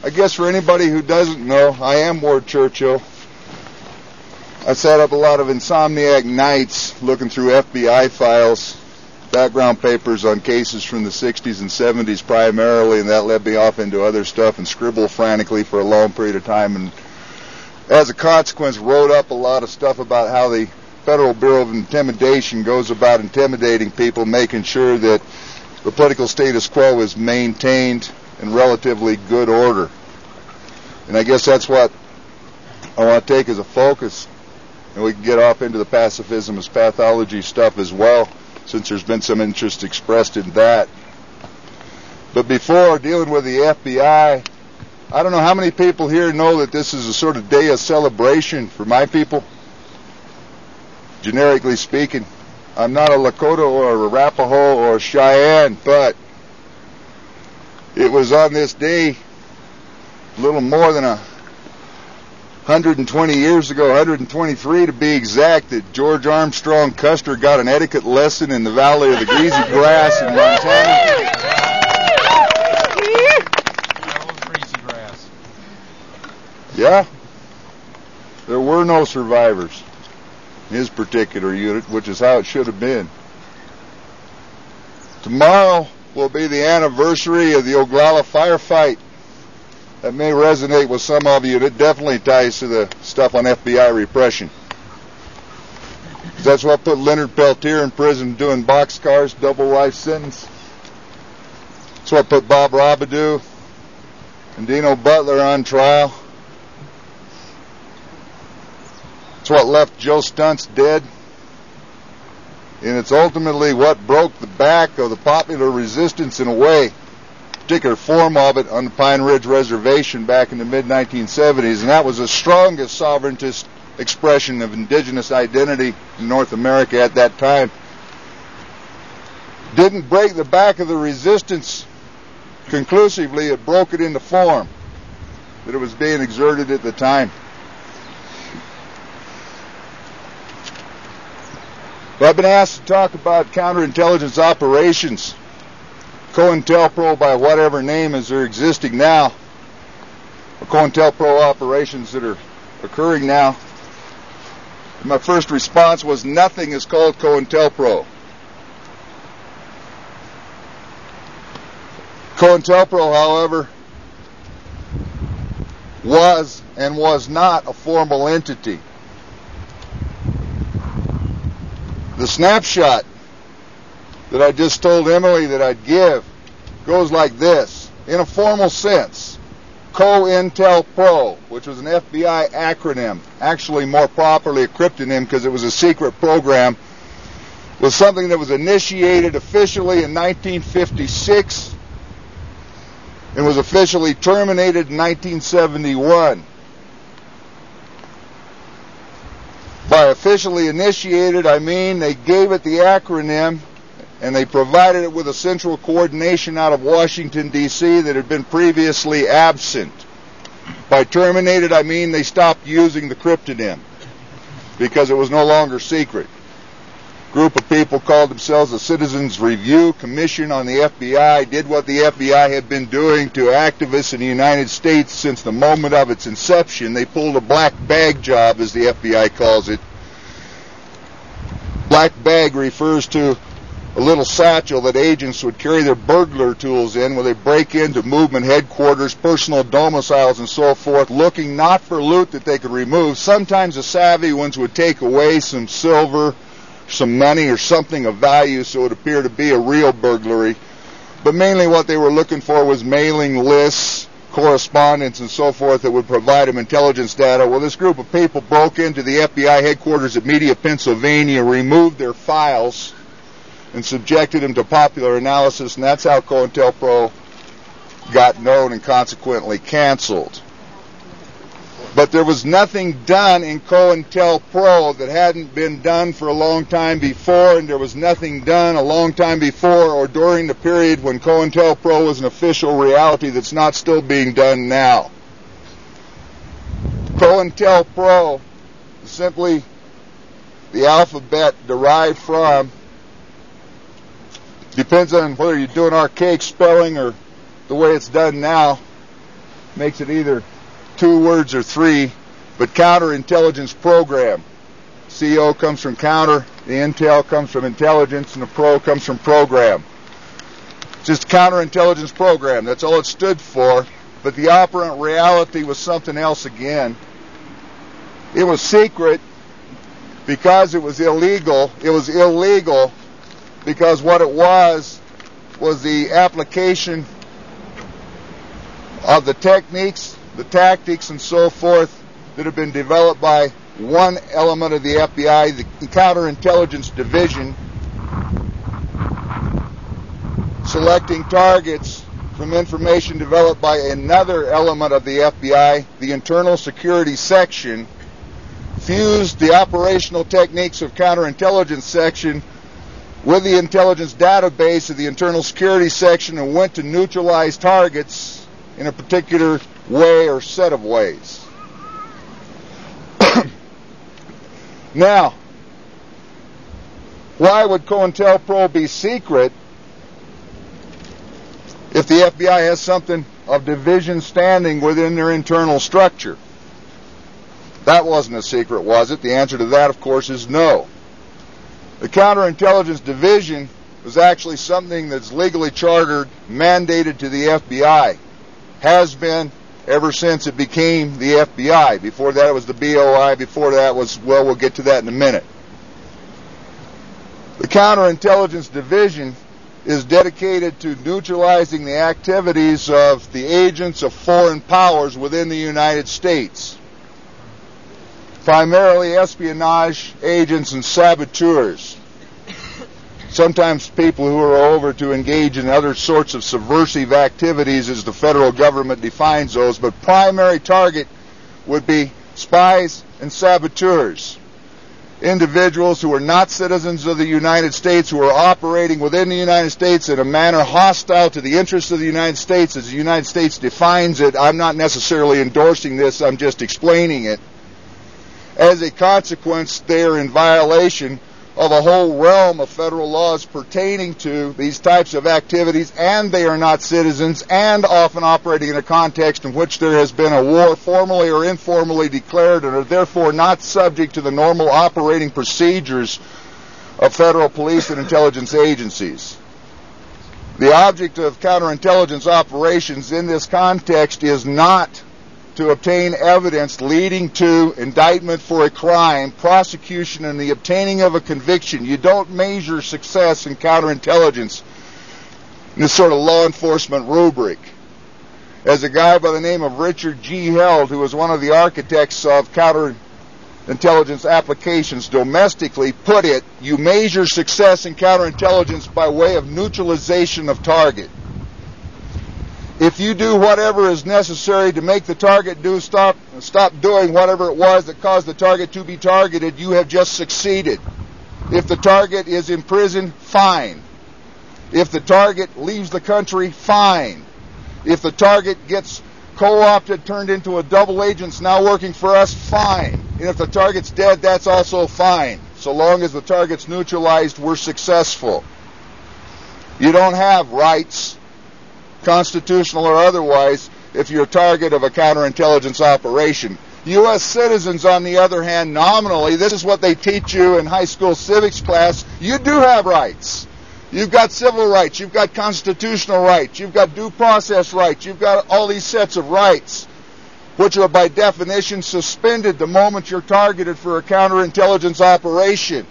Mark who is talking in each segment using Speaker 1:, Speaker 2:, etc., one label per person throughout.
Speaker 1: I guess for anybody who doesn't know, I am Ward Churchill. I sat up a lot of insomniac nights looking through FBI files, background papers on cases from the 60s and 70s primarily, and that led me off into other stuff and scribbled frantically for a long period of time, and as a consequence wrote up a lot of stuff about how the Federal Bureau of Intimidation goes about intimidating people, making sure that the political status quo is maintained in relatively good order. And I guess that's what I want to take as a focus. And we can get off into the pacifism as pathology stuff as well, since there's been some interest expressed in that. But before dealing with the FBI, I don't know how many people here know that this is a sort of day of celebration for my people. Generically speaking, I'm not a Lakota or a Arapaho or a Cheyenne, but it was on this day, a little more than 120 years ago, 123 to be exact, that George Armstrong Custer got an etiquette lesson in the Valley of the Greasy Grass in Montana. Yeah, there were no survivors in his particular unit, which is how it should have been. Tomorrow will be the anniversary of the Oglala firefight. That may resonate with some of you. It definitely ties to the stuff on FBI repression. That's what put Leonard Peltier in prison doing boxcars, double life sentence. That's what put Bob Robidoux and Dino Butler on trial. It's what left Joe Stunts dead. And it's ultimately what broke the back of the popular resistance in a way, particular form of it on the Pine Ridge Reservation back in the mid-1970s. And that was the strongest sovereigntist expression of indigenous identity in North America at that time. Didn't break the back of the resistance conclusively, it broke it into form that it was being exerted at the time. Well, I've been asked to talk about counterintelligence operations, COINTELPRO by whatever name is they're existing now, or COINTELPRO operations that are occurring now. And my first response was nothing is called COINTELPRO. COINTELPRO, however, was and was not a formal entity. The snapshot that I just told Emily that I'd give goes like this. In a formal sense, COINTELPRO, which was an FBI acronym, actually more properly a cryptonym because it was a secret program, was something that was initiated officially in 1956 and was officially terminated in 1971. By officially initiated, I mean they gave it the acronym and they provided it with a central coordination out of Washington, D.C. that had been previously absent. By terminated, I mean they stopped using the cryptonym because it was no longer secret. A group of people called themselves the Citizens Review Commission on the FBI, did what the FBI had been doing to activists in the United States since the moment of its inception. They pulled a black bag job, as the FBI calls it. Black bag refers to a little satchel that agents would carry their burglar tools in when they break into movement headquarters, personal domiciles, and so forth, looking not for loot that they could remove. Sometimes the savvy ones would take away some silver, some money, or something of value so it appeared to be a real burglary. But mainly what they were looking for was mailing lists, correspondence, and so forth that would provide them intelligence data. Well, this group of people broke into the FBI headquarters at Media, Pennsylvania, removed their files, and subjected them to popular analysis, and that's how COINTELPRO got known and consequently canceled. But there was nothing done in COINTELPRO that hadn't been done for a long time before, and there was nothing done a long time before or during the period when COINTELPRO was an official reality that's not still being done now. COINTELPRO is simply the alphabet derived from, depends on whether you're doing archaic spelling or the way it's done now, makes it either 2 words or 3, but counterintelligence program. CO comes from counter, the intel comes from intelligence, and the pro comes from program. Just counterintelligence program, that's all it stood for, but the operant reality was something else again. It was secret because it was illegal. It was illegal because what it was the application of the techniques, the tactics, and so forth that have been developed by one element of the FBI, the Counterintelligence Division, selecting targets from information developed by another element of the FBI, the Internal Security Section, fused the operational techniques of Counterintelligence Section with the intelligence database of the Internal Security Section and went to neutralize targets in a particular way or set of ways. Now, why would COINTELPRO be secret if the FBI has something of division standing within their internal structure? That wasn't a secret, was it? The answer to that, of course, is no. The Counterintelligence Division was actually something that's legally chartered, mandated to the FBI. Has been ever since it became the FBI. Before that it was the BOI. Before that was, well, we'll get to that in a minute. The Counterintelligence Division is dedicated to neutralizing the activities of the agents of foreign powers within the United States. Primarily espionage agents and saboteurs. Sometimes people who are over to engage in other sorts of subversive activities as the federal government defines those, but primary target would be spies and saboteurs. Individuals who are not citizens of the United States, who are operating within the United States in a manner hostile to the interests of the United States as the United States defines it. I'm not necessarily endorsing this, I'm just explaining it. As a consequence, they are in violation of a whole realm of federal laws pertaining to these types of activities, and they are not citizens, and often operating in a context in which there has been a war formally or informally declared, and are therefore not subject to the normal operating procedures of federal police and intelligence agencies. The object of counterintelligence operations in this context is not to obtain evidence leading to indictment for a crime, prosecution, and the obtaining of a conviction. You don't measure success in counterintelligence in this sort of law enforcement rubric. As a guy by the name of Richard G. Held, who was one of the architects of counterintelligence applications domestically, put it, you measure success in counterintelligence by way of neutralization of target. If you do whatever is necessary to make the target stop doing whatever it was that caused the target to be targeted, you have just succeeded. If the target is in prison, fine. If the target leaves the country, fine. If the target gets co-opted, turned into a double agent now working for us, fine. And if the target's dead, that's also fine. So long as the target's neutralized, we're successful. You don't have rights, constitutional or otherwise, if you're a target of a counterintelligence operation. U.S. citizens, on the other hand, nominally, this is what they teach you in high school civics class, you do have rights. You've got civil rights, you've got constitutional rights, you've got due process rights, you've got all these sets of rights, which are by definition suspended the moment you're targeted for a counterintelligence operation.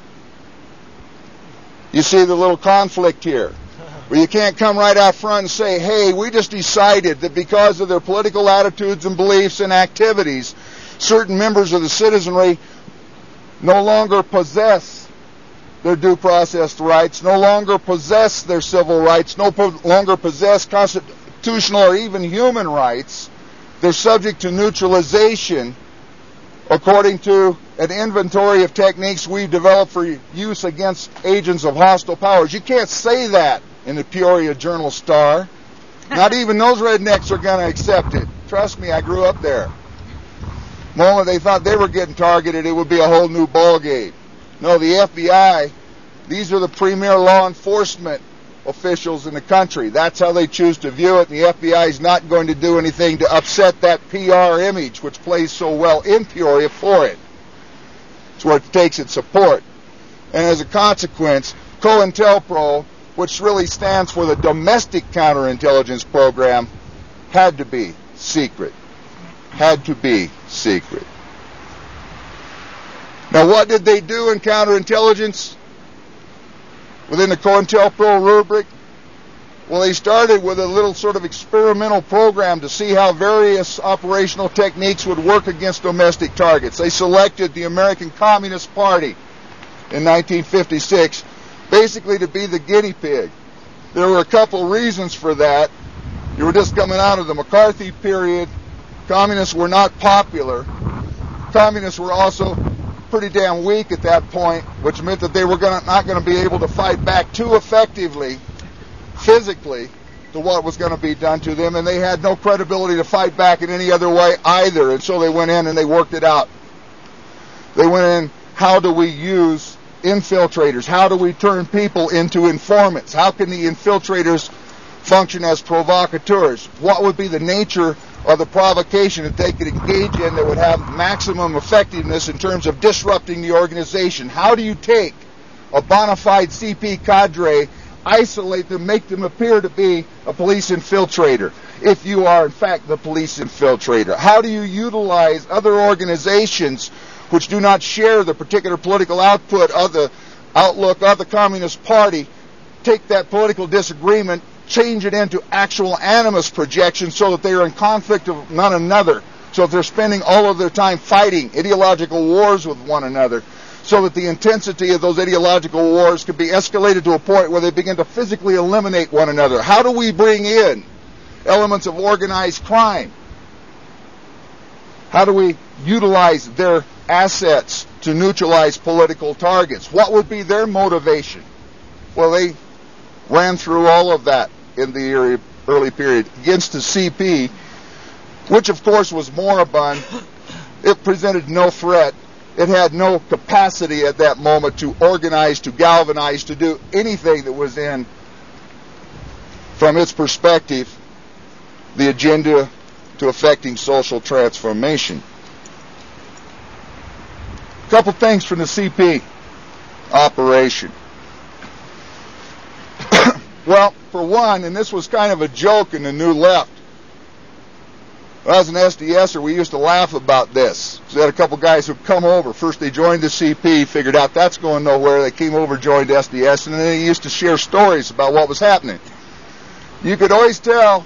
Speaker 1: You see the little conflict here, where you can't come right out front and say, hey, we just decided that because of their political attitudes and beliefs and activities, certain members of the citizenry no longer possess their due process rights, no longer possess their civil rights, no longer possess constitutional or even human rights. They're subject to neutralization according to an inventory of techniques we've developed for use against agents of hostile powers. You can't say that in the Peoria Journal-Star. Not even those rednecks are going to accept it. Trust me, I grew up there. The moment they thought they were getting targeted, it would be a whole new ballgame. No, the FBI, these are the premier law enforcement officials in the country. That's how they choose to view it, and the FBI is not going to do anything to upset that PR image which plays so well in Peoria for it. It's where it takes its support. And as a consequence, COINTELPRO, which really stands for the Domestic Counterintelligence Program, had to be secret. Had to be secret. Now, what did they do in counterintelligence within the COINTELPRO rubric? Well, they started with a little sort of experimental program to see how various operational techniques would work against domestic targets. They selected the American Communist Party in 1956 basically to be the guinea pig. There were a couple reasons for that. You were just coming out of the McCarthy period. Communists were not popular. Communists were also pretty damn weak at that point, which meant that they were not going to be able to fight back too effectively, physically, to what was going to be done to them, and they had no credibility to fight back in any other way either, and so they went in and they worked it out. They went in, how do we use infiltrators? How do we turn people into informants? How can the infiltrators function as provocateurs? What would be the nature of the provocation that they could engage in that would have maximum effectiveness in terms of disrupting the organization? How do you take a bona fide CP cadre, isolate them, make them appear to be a police infiltrator, if you are in fact the police infiltrator? How do you utilize other organizations which do not share the particular political output of the outlook of the Communist Party, take that political disagreement, change it into actual animus projection so that they are in conflict of one another, so that they're spending all of their time fighting ideological wars with one another, so that the intensity of those ideological wars could be escalated to a point where they begin to physically eliminate one another? How do we bring in elements of organized crime? How do we utilize their assets to neutralize political targets? What would be their motivation? Well, they ran through all of that in the early period against the CP, which of course was moribund. It presented no threat. It had no capacity at that moment to organize, to galvanize, to do anything that was in, from its perspective, the agenda to affecting social transformation. A couple things from the CP operation. Well, for one, and this was kind of a joke in the New Left, when I was an SDSer, we used to laugh about this. So we had a couple guys who come over. First they joined the CP, figured out that's going nowhere. They came over, joined SDS, and then they used to share stories about what was happening. You could always tell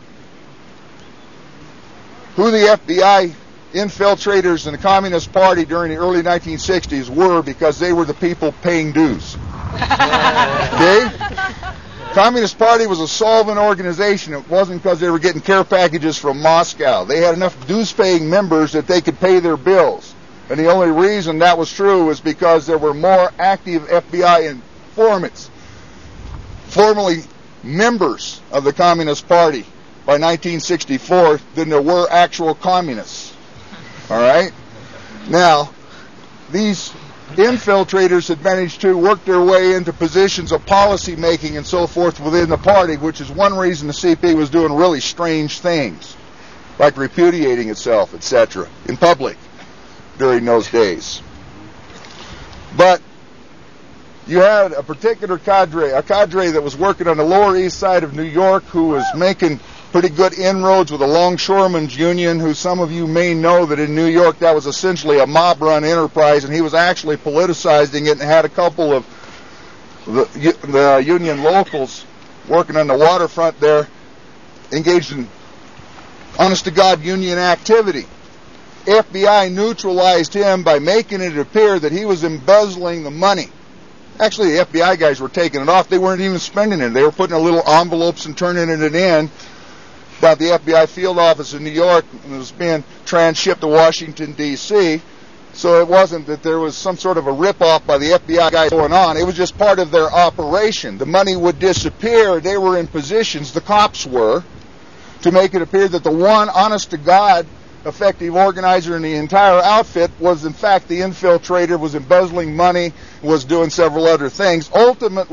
Speaker 1: who the FBI infiltrators in the Communist Party during the early 1960s were because they were the people paying dues. Okay? Communist Party was a solvent organization. It wasn't because they were getting care packages from Moscow. They had enough dues-paying members that they could pay their bills. And the only reason that was true was because there were more active FBI informants, formerly members of the Communist Party by 1964, than there were actual communists. All right? Now, these infiltrators had managed to work their way into positions of policy making and so forth within the party, which is one reason the CP was doing really strange things, like repudiating itself, etc., in public during those days. But you had a particular cadre that was working on the Lower East Side of New York, who was making pretty good inroads with the Longshoremen's Union, who some of you may know that in New York that was essentially a mob-run enterprise, and he was actually politicizing it and had a couple of the union locals working on the waterfront there engaged in honest-to-God union activity. FBI neutralized him by making it appear that he was embezzling the money. Actually, the FBI guys were taking it off. They weren't even spending it. They were putting little envelopes and turning it in. About the FBI field office in New York, and it was being transshipped to Washington, D.C., so it wasn't that there was some sort of a rip-off by the FBI guys going on. It was just part of their operation. The money would disappear. They were in positions, the cops were, to make it appear that the one honest-to-God effective organizer in the entire outfit was in fact the infiltrator, was embezzling money, was doing several other things. Ultimately,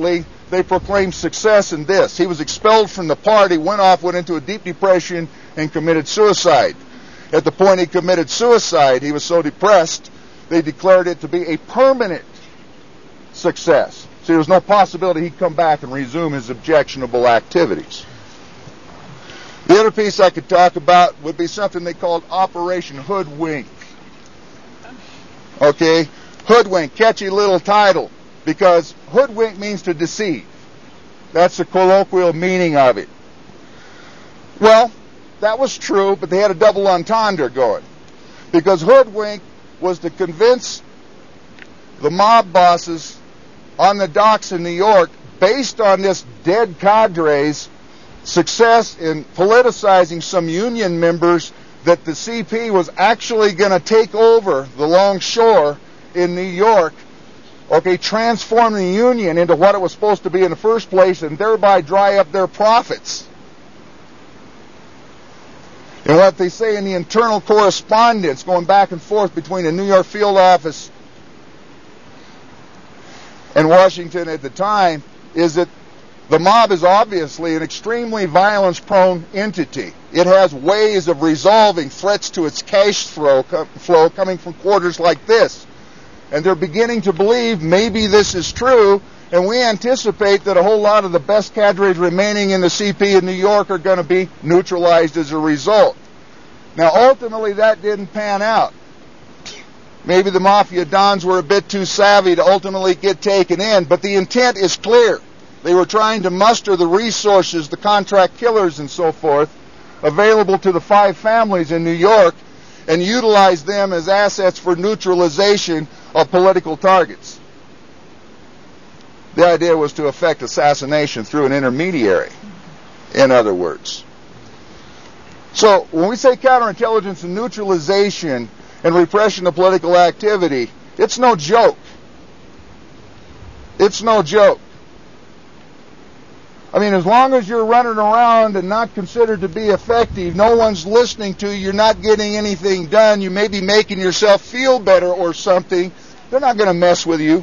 Speaker 1: they proclaimed success in this. He was expelled from the party, went into a deep depression, and committed suicide. At the point he committed suicide, he was so depressed, they declared it to be a permanent success. So there was no possibility he'd come back and resume his objectionable activities. The other piece I could talk about would be something they called Operation Hoodwink. Okay? Hoodwink, catchy little title, because hoodwink means to deceive. That's the colloquial meaning of it. Well, that was true, but they had a double entendre going. Because hoodwink was to convince the mob bosses on the docks in New York, based on this dead cadre's success in politicizing some union members, that the CP was actually going to take over the Longshore in New York, okay, transform the union into what it was supposed to be in the first place, and thereby dry up their profits. And what they say in the internal correspondence going back and forth between the New York field office and Washington at the time is that the mob is obviously an extremely violence-prone entity. It has ways of resolving threats to its cash flow coming from quarters like this. And they're beginning to believe maybe this is true, and we anticipate that a whole lot of the best cadres remaining in the CP in New York are going to be neutralized as a result. Now, ultimately, that didn't pan out. Maybe the Mafia Dons were a bit too savvy to ultimately get taken in, but the intent is clear. They were trying to muster the resources, the contract killers and so forth, available to the 5 families in New York, and utilize them as assets for neutralization of political targets. The idea was to effect assassination through an intermediary, in other words. So, when we say counterintelligence and neutralization and repression of political activity, it's no joke. It's no joke. I mean, as long as you're running around and not considered to be effective, no one's listening to you, you're not getting anything done, you may be making yourself feel better or something, they're not going to mess with you.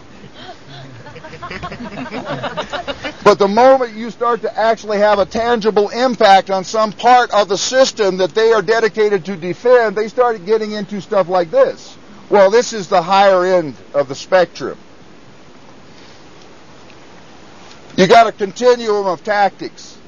Speaker 1: But the moment you start to actually have a tangible impact on some part of the system that they are dedicated to defend, they start getting into stuff like this. Well, this is the higher end of the spectrum. You got a continuum of tactics,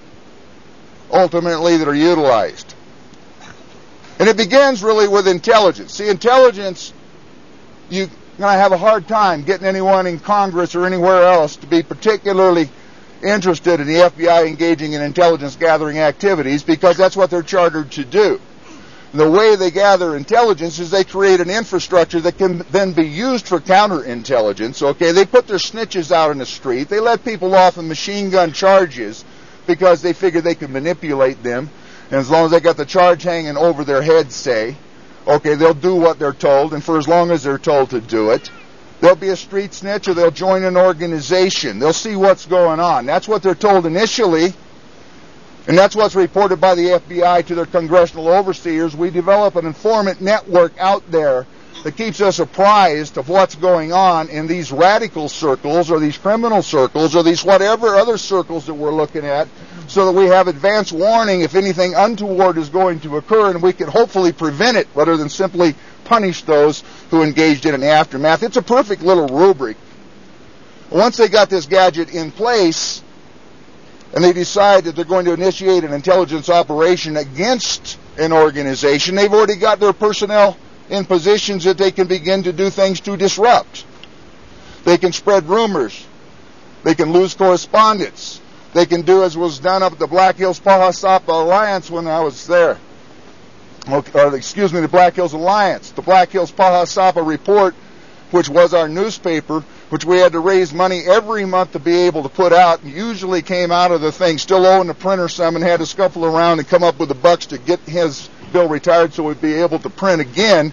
Speaker 1: ultimately, that are utilized. And it begins really with intelligence. See, intelligence, you're going to have a hard time getting anyone in Congress or anywhere else to be particularly interested in the FBI engaging in intelligence gathering activities, because that's what they're chartered to do. And the way they gather intelligence is they create an infrastructure that can then be used for counterintelligence. Okay, they put their snitches out in the street. They let people off in machine gun charges because they figure they can manipulate them. And as long as they got the charge hanging over their heads, say, okay, they'll do what they're told, and for as long as they're told to do it. They'll be a street snitch, or they'll join an organization. They'll see what's going on. That's what they're told initially. And that's what's reported by the FBI to their congressional overseers. We develop an informant network out there that keeps us apprised of what's going on in these radical circles, or these criminal circles, or these whatever other circles that we're looking at, so that we have advance warning if anything untoward is going to occur, and we can hopefully prevent it rather than simply punish those who engaged in an aftermath. It's a perfect little rubric. Once they got this gadget in place, and they decide that they're going to initiate an intelligence operation against an organization, they've already got their personnel in positions that they can begin to do things to disrupt. They can spread rumors. They can lose correspondence. They can do as was done up at the Black Hills Pahasapa Alliance when I was there. The Black Hills Alliance. The Black Hills Pahasapa Report, which was our newspaper, which we had to raise money every month to be able to put out, usually came out of the thing still owing the printer some, and had to scuffle around and come up with the bucks to get his bill retired so we'd be able to print again.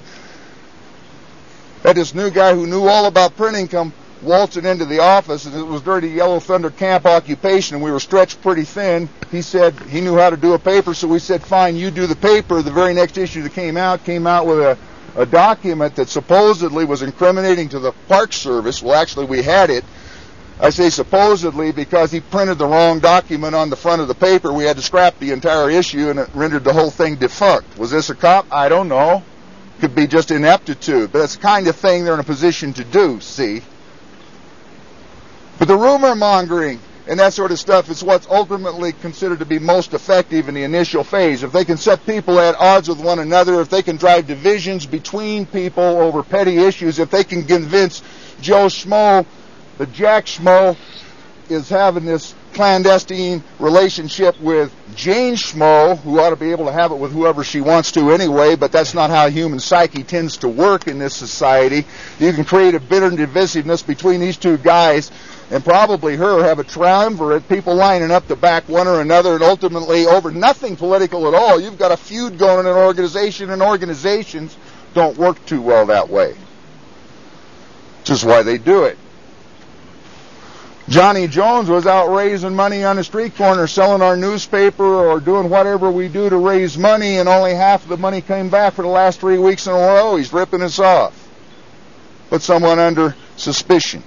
Speaker 1: Had this new guy who knew all about printing come waltzing into the office, and it was Dirty Yellow Thunder camp occupation, and we were stretched pretty thin. He said he knew how to do a paper, so we said, fine, you do the paper. The very next issue that came out with a document that supposedly was incriminating to the Park Service. Well, actually, we had it. I say supposedly because he printed the wrong document on the front of the paper. We had to scrap the entire issue, and it rendered the whole thing defunct. Was this a cop? I don't know. Could be just ineptitude, but that's the kind of thing they're in a position to do, see? But the rumor mongering and that sort of stuff is what's ultimately considered to be most effective in the initial phase. If they can set people at odds with one another, if they can drive divisions between people over petty issues, if they can convince Joe Schmo that Jack Schmo is having this clandestine relationship with Jane Schmo, who ought to be able to have it with whoever she wants to anyway, but that's not how human psyche tends to work in this society. You can create a bitter divisiveness between these two guys and probably her, have a triumvirate, people lining up to back one or another, and ultimately over nothing political at all. You've got a feud going in an organization, and organizations don't work too well that way. Which is why they do it. Johnny Jones was out raising money on the street corner, selling our newspaper or doing whatever we do to raise money, and only half of the money came back for the last 3 weeks in a row. He's ripping us off. Put someone under suspicion.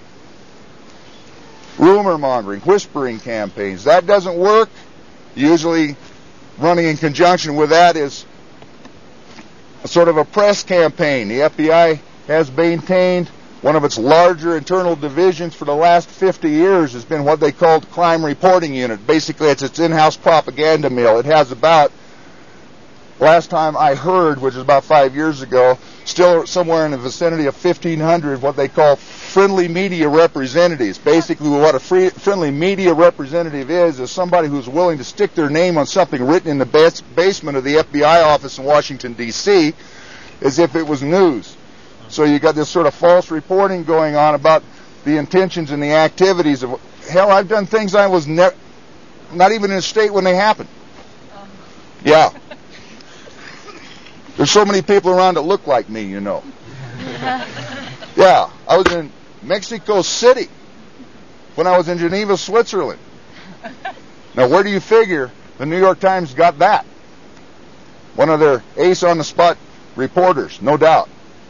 Speaker 1: Rumor mongering, whispering campaigns. That doesn't work. Usually running in conjunction with that is a sort of a press campaign. The FBI has maintained one of its larger internal divisions for the last 50 years has been what they called Crime Reporting Unit. Basically, it's its in-house propaganda mill. It has about, last time I heard, which is about 5 years ago, still somewhere in the vicinity of 1,500 what they call friendly media representatives. Basically, what a friendly media representative is somebody who's willing to stick their name on something written in the basement of the FBI office in Washington, D.C., as if it was news. So you got this sort of false reporting going on about the intentions and the activities of... Hell, I've done things I was not even in a state when they happened. Yeah. There's so many people around that look like me, you know. Yeah, I was in Mexico City when I was in Geneva, Switzerland. Now, where do you figure the New York Times got that? One of their ace-on-the-spot reporters, no doubt.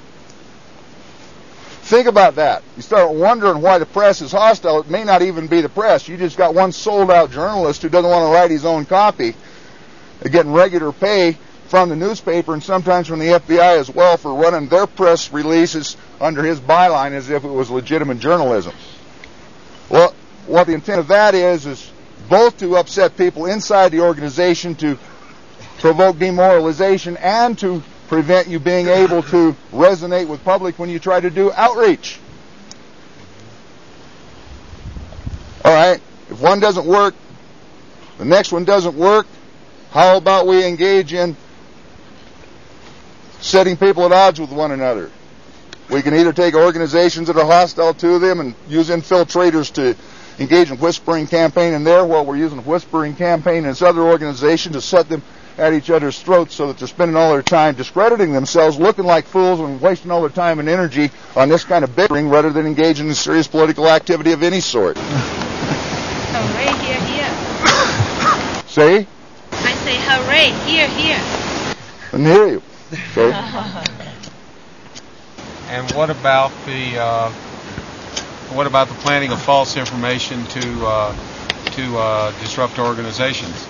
Speaker 1: Think about that. You start wondering why the press is hostile. It may not even be the press. You just got one sold-out journalist who doesn't want to write his own copy. They're getting regular pay from the newspaper and sometimes from the FBI as well for running their press releases under his byline as if it was legitimate journalism. Well, what the intent of that is both to upset people inside the organization, to provoke demoralization, and to prevent you being able to resonate with public when you try to do outreach. All right, if one doesn't work, the next one doesn't work. How about we engage in setting people at odds with one another? We can either take organizations that are hostile to them and use infiltrators to engage in whispering campaign in there, while we're using a whispering campaign in this other organization to set them at each other's throats so that they're spending all their time discrediting themselves, looking like fools, and wasting all their time and energy on this kind of bickering rather than engaging in serious political activity of any sort.
Speaker 2: Hooray, here, here.
Speaker 1: See?
Speaker 2: I say hooray, here, here.
Speaker 1: I can hear you. Okay.
Speaker 3: And what about the planting of false information to disrupt organizations?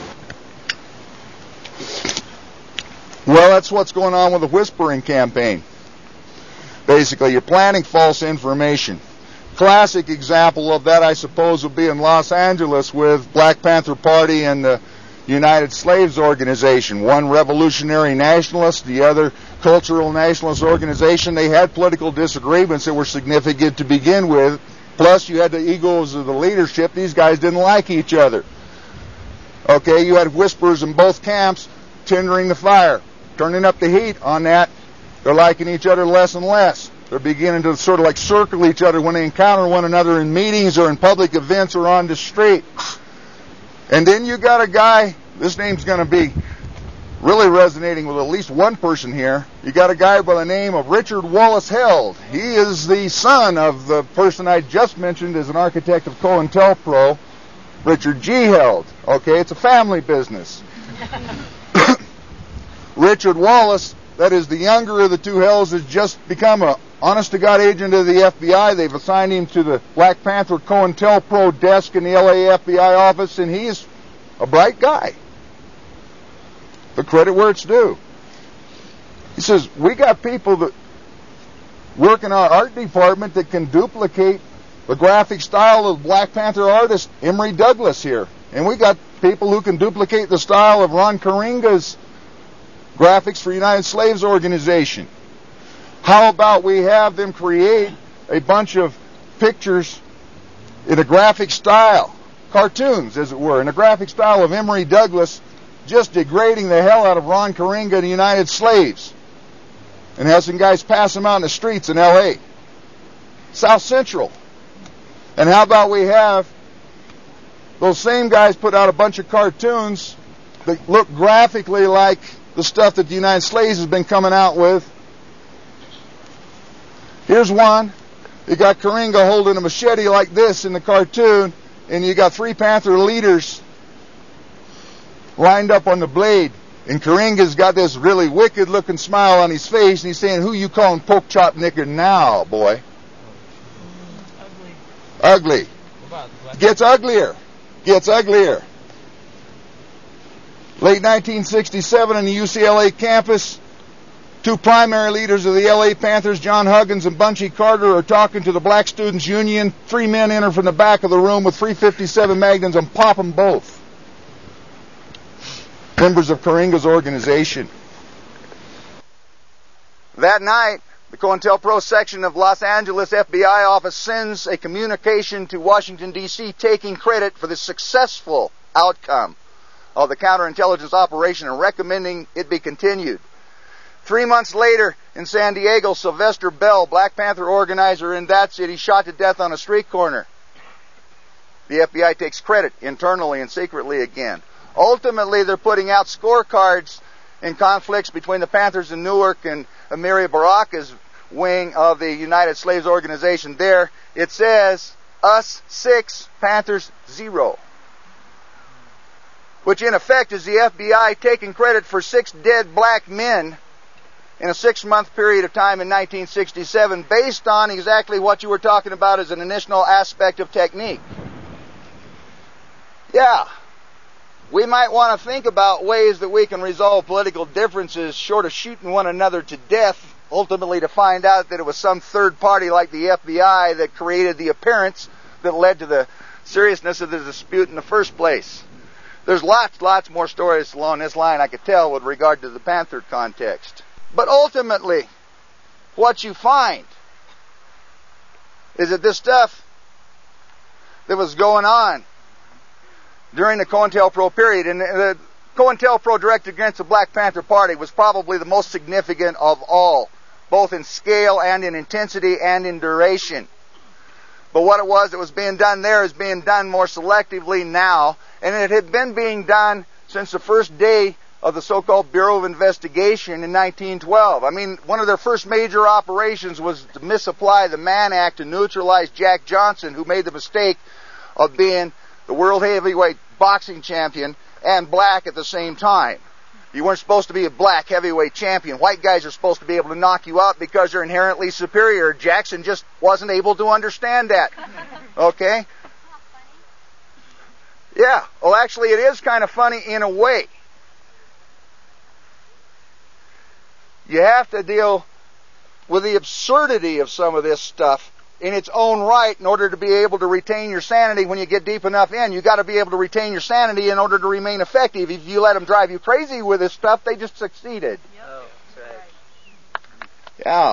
Speaker 1: Well, that's what's going on with the whispering campaign. Basically, you're planting false information. Classic example of that, I suppose, would be in Los Angeles with Black Panther Party and the United Slaves Organization. One revolutionary nationalist, the other cultural nationalist organization. They had political disagreements that were significant to begin with. Plus, you had the egos of the leadership. These guys didn't like each other. Okay, you had whispers in both camps tendering the fire, turning up the heat on that. They're liking each other less and less. They're beginning to sort of like circle each other when they encounter one another in meetings or in public events or on the street. And then you got a guy, this name's going to be really resonating with at least one person here. You got a guy by the name of Richard Wallace Held. He is the son of the person I just mentioned as an architect of COINTELPRO, Richard G. Held. Okay, it's a family business. Richard Wallace that is the younger of the two hells, has just become a honest-to-God agent of the FBI. They've assigned him to the Black Panther COINTELPRO desk in the LA FBI office, and he's a bright guy. The credit where it's due. He says, we got people that work in our art department that can duplicate the graphic style of Black Panther artist Emory Douglas here. And we got people who can duplicate the style of Ron Karenga's graphics for United Slaves Organization. How about we have them create a bunch of pictures in a graphic style, cartoons as it were, in a graphic style of Emory Douglas, just degrading the hell out of Ron Karenga and the United Slaves, and have some guys pass them out in the streets in LA, South Central. And how about we have those same guys put out a bunch of cartoons that look graphically like the stuff that the United Slaves has been coming out with. Here's one. You got Karenga holding a machete like this in the cartoon, and you got three Panther leaders lined up on the blade. And Karenga's got this really wicked-looking smile on his face, and he's saying, "Who you calling pork chop nigger now, boy?" Ugly. Gets uglier. Gets uglier. Late 1967 on the UCLA campus, two primary leaders of the LA Panthers, John Huggins and Bunchy Carter, are talking to the Black Students Union. Three men enter from the back of the room with 357 Magnums and pop them both. Members of Karenga's organization. That night, the COINTELPRO section of Los Angeles FBI office sends a communication to Washington, D.C. taking credit for the successful outcome of the counterintelligence operation and recommending it be continued. 3 months later, in San Diego, Sylvester Bell, Black Panther organizer in that city, shot to death on a street corner. The FBI takes credit internally and secretly again. Ultimately, they're putting out scorecards in conflicts between the Panthers in Newark and Amiri Baraka's wing of the United Slaves Organization. There, it says, us 6, Panthers 0. Which in effect is the FBI taking credit for 6 dead black men in a 6-month period of time in 1967, based on exactly what you were talking about as an initial aspect of technique. Yeah. We might want to think about ways that we can resolve political differences short of shooting one another to death, ultimately to find out that it was some third party like the FBI that created the appearance that led to the seriousness of the dispute in the first place. There's lots more stories along this line I could tell with regard to the Panther context. But ultimately, what you find is that this stuff that was going on during the COINTELPRO period, and the COINTELPRO directed against the Black Panther Party was probably the most significant of all, both in scale and in intensity and in duration. But what it was being done there is being done more selectively now, and it had been being done since the first day of the so-called Bureau of Investigation in 1912. I mean, one of their first major operations was to misapply the Mann Act to neutralize Jack Johnson, who made the mistake of being the world heavyweight boxing champion and black at the same time. You weren't supposed to be a black heavyweight champion. White guys are supposed to be able to knock you out because they're inherently superior. Jackson just wasn't able to understand that. Okay? Yeah. Well, actually, it is kind of funny in a way. You have to deal with the absurdity of some of this stuff in its own right in order to be able to retain your sanity when you get deep enough in. You've got to be able to retain your sanity in order to remain effective. If you let them drive you crazy with this stuff, they just succeeded.
Speaker 2: Yep.
Speaker 4: Oh, that's right.
Speaker 1: Yeah.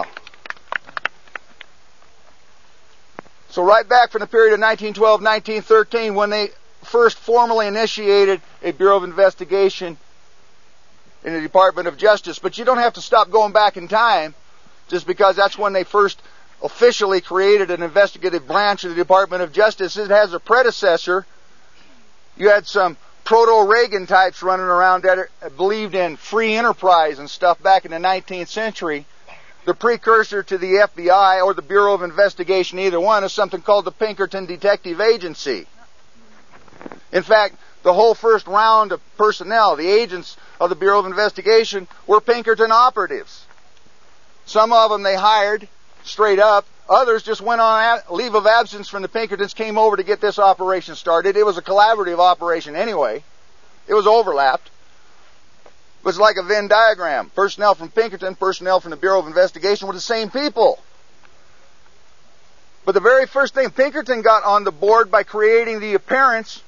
Speaker 1: So right back from the period of 1912-1913, when they first formally initiated a Bureau of Investigation in the Department of Justice. But you don't have to stop going back in time just because that's when they first officially created an investigative branch of the Department of Justice. It has a predecessor. You had some proto-Reagan types running around that believed in free enterprise and stuff back in the 19th century. The precursor to the FBI or the Bureau of Investigation, either one, is something called the Pinkerton Detective Agency. In fact, the whole first round of personnel, the agents
Speaker 5: of the Bureau of Investigation were Pinkerton operatives. Some of them they hired straight up. Others just went on leave of absence from the Pinkertons, came over to get this operation started. It was a collaborative operation anyway. It was overlapped. It was like a Venn diagram. Personnel from Pinkerton, personnel from the Bureau of Investigation were the same people. But the very first thing, Pinkerton got on the board by creating the appearance.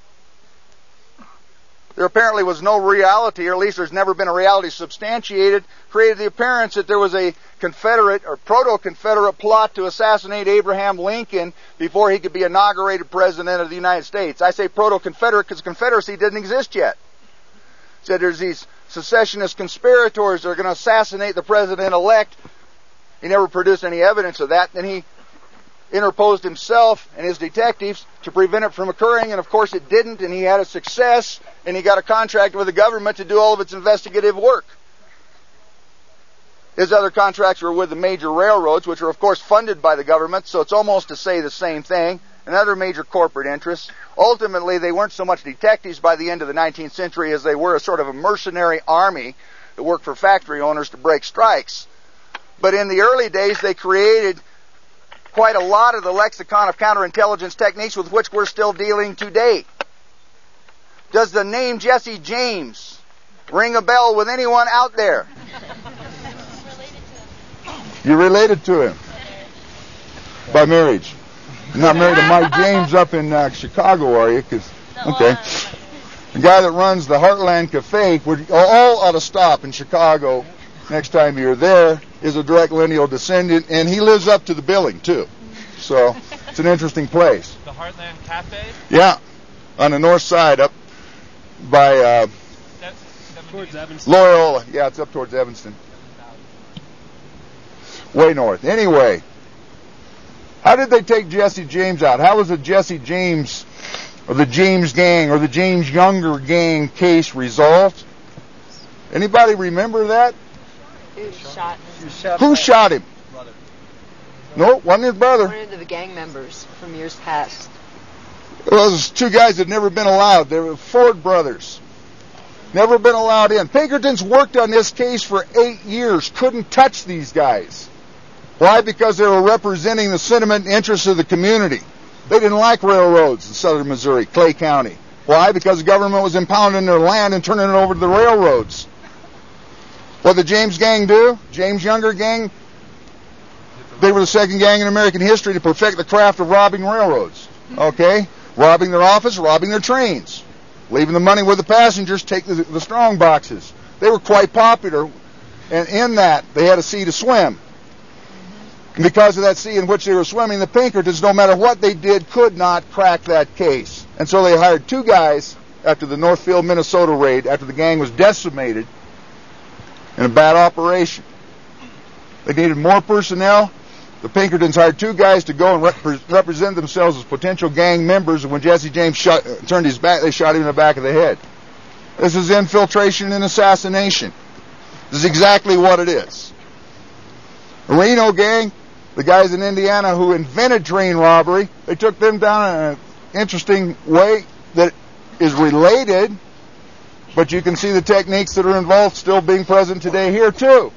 Speaker 5: There apparently was no reality, or at least there's never been a reality substantiated, created the appearance that there was a Confederate or proto-Confederate plot to assassinate Abraham Lincoln before he could be inaugurated President of the United States. I say proto-Confederate because the Confederacy didn't exist yet. Said there's these secessionist conspirators that are going to assassinate the President-elect. He never produced any evidence of that. Then he interposed himself and his detectives to prevent it from occurring, and of course it didn't, and he had a success, and he got a contract with the government to do all of its investigative work. His other contracts were with the major railroads, which are of course funded by the government, so it's almost to say the same thing, and other major corporate interests. Ultimately, they weren't so much detectives by the end of the 19th century as they were a sort of a mercenary army that worked for factory owners to break strikes. But in the early days, they created quite a lot of the lexicon of counterintelligence techniques with which we're still dealing today. Does the name Jesse James ring a bell with anyone out there?
Speaker 1: You're related to him by marriage. You're not married to Mike James up in Chicago, are you? Okay. The guy that runs the Heartland Cafe, we're all ought to stop in Chicago next time you're there, is a direct lineal descendant, and he lives up to the billing, too. So, it's an interesting place.
Speaker 6: The Heartland Cafe?
Speaker 1: Yeah, on the north side, up by
Speaker 6: towards Evanston.
Speaker 1: Loyola. Yeah, it's up towards Evanston. Way north. Anyway, how did they take Jesse James out? How was the Jesse James, or the James Gang, or the James Younger Gang case resolved? Anybody remember that? Who shot him?
Speaker 7: Brother.
Speaker 1: No, wasn't his brother.
Speaker 7: One of the gang members from years past.
Speaker 1: It was two guys that had never been allowed. They were Ford brothers. Never been allowed in. Pinkertons worked on this case for 8 years. Couldn't touch these guys. Why? Because they were representing the sentiment and interests of the community. They didn't like railroads in southern Missouri, Clay County. Why? Because the government was impounding their land and turning it over to the railroads. What did the James Gang do? James Younger Gang? They were the second gang in American history to perfect the craft of robbing railroads. Okay? Robbing their office, robbing their trains. Leaving the money with the passengers, take the strong boxes. They were quite popular, and in that, they had a sea to swim. And because of that sea in which they were swimming, the Pinkertons, no matter what they did, could not crack that case. And so they hired two guys after the Northfield, Minnesota raid, after the gang was decimated in a bad operation. They needed more personnel. The Pinkertons hired two guys to go and represent themselves as potential gang members, and when Jesse James turned his back, they shot him in the back of the head. This is infiltration and assassination. This is exactly what it is. The Reno gang, the guys in Indiana who invented train robbery, they took them down in an interesting way that is related, but you can see the techniques that are involved still being present today here too.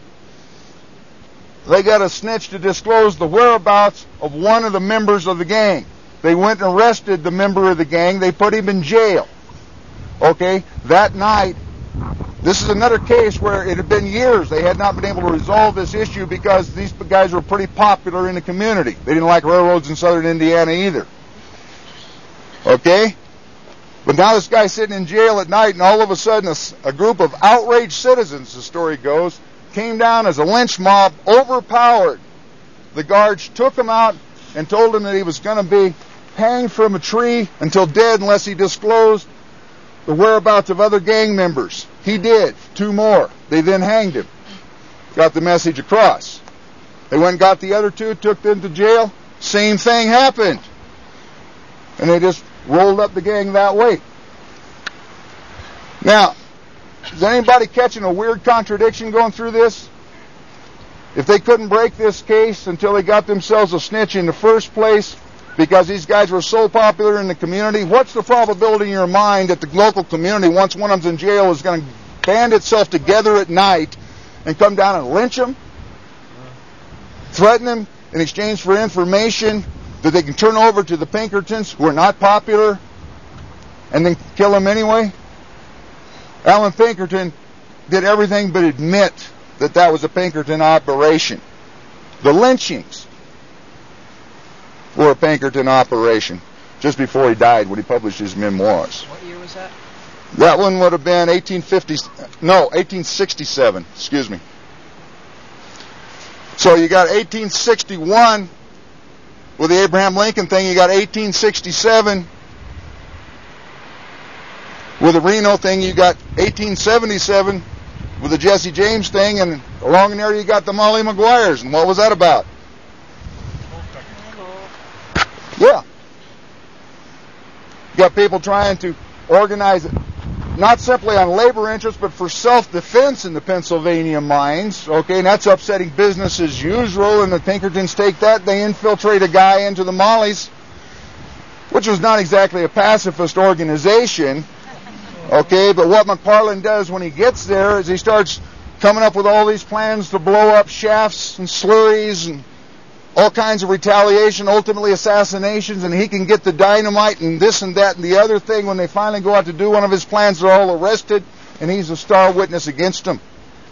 Speaker 1: They got a snitch to disclose the whereabouts of one of the members of the gang. They went and arrested the member of the gang. They put him in jail. Okay? That night, this is another case where it had been years. They had not been able to resolve this issue because these guys were pretty popular in the community. They didn't like railroads in southern Indiana either. Okay? But now this guy's sitting in jail at night, and all of a sudden a group of outraged citizens, the story goes, came down as a lynch mob, overpowered the guards, took him out, and told him that he was going to be hanged from a tree until dead unless he disclosed the whereabouts of other gang members. He did. 2 more. They then hanged him. Got the message across. They went and got the other 2, took them to jail. Same thing happened. And they just rolled up the gang that way. Now, is anybody catching a weird contradiction going through this? If they couldn't break this case until they got themselves a snitch in the first place because these guys were so popular in the community, what's the probability in your mind that the local community, once one of them's in jail, is going to band itself together at night and come down and lynch them, threaten them in exchange for information that they can turn over to the Pinkertons, who are not popular, and then kill them anyway? Allan Pinkerton did everything but admit that that was a Pinkerton operation. The lynchings were a Pinkerton operation just before he died when he published his memoirs.
Speaker 7: What year was that?
Speaker 1: That one would have been 1867, excuse me. So you got 1861 with the Abraham Lincoln thing, you got 1867 with the Reno thing, you got 1877 with the Jesse James thing, and along in there you got the Molly Maguires. And what was that about? Yeah. You got people trying to organize it, not simply on labor interests, but for self-defense in the Pennsylvania mines. Okay, and that's upsetting business as usual, and the Pinkertons take that. They infiltrate a guy into the Mollies, which was not exactly a pacifist organization. Okay, but what McParland does when he gets there is he starts coming up with all these plans to blow up shafts and slurries and all kinds of retaliation, ultimately assassinations, and he can get the dynamite and this and that and the other thing. When they finally go out to do one of his plans, they're all arrested, and he's a star witness against them.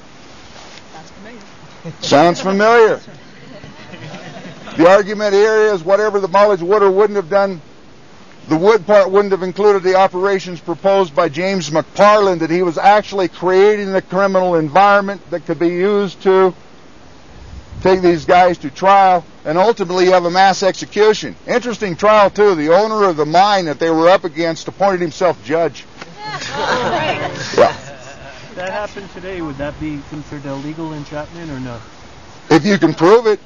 Speaker 1: Sounds familiar. The argument here is whatever the Mollies would or wouldn't have done, the would part wouldn't have included the operations proposed by James McParland, that he was actually creating a criminal environment that could be used to take these guys to trial and ultimately have a mass execution. Interesting trial, too. The owner of the mine that they were up against appointed himself judge. Yeah.
Speaker 6: If that happened today, would that be considered illegal entrapment or no?
Speaker 1: If you can prove it.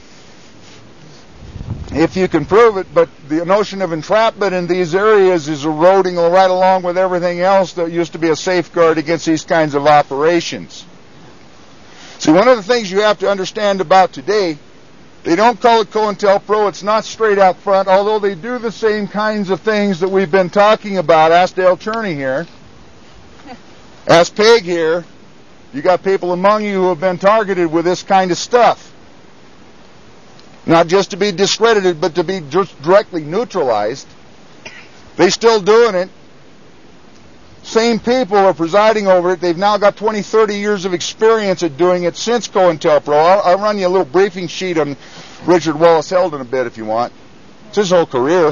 Speaker 1: If you can prove it, but the notion of entrapment in these areas is eroding right along with everything else that used to be a safeguard against these kinds of operations. See, one of the things you have to understand about today, they don't call it COINTELPRO. It's not straight out front, although they do the same kinds of things that we've been talking about. Ask Dale Cherney here. Ask Peg here. You got people among you who have been targeted with this kind of stuff. Not just to be discredited, but to be just directly neutralized. They're still doing it. Same people are presiding over it. They've now got 20, 30 years of experience at doing it since COINTELPRO. I'll run you a little briefing sheet on Richard Wallace Heldon a bit if you want. It's his whole career.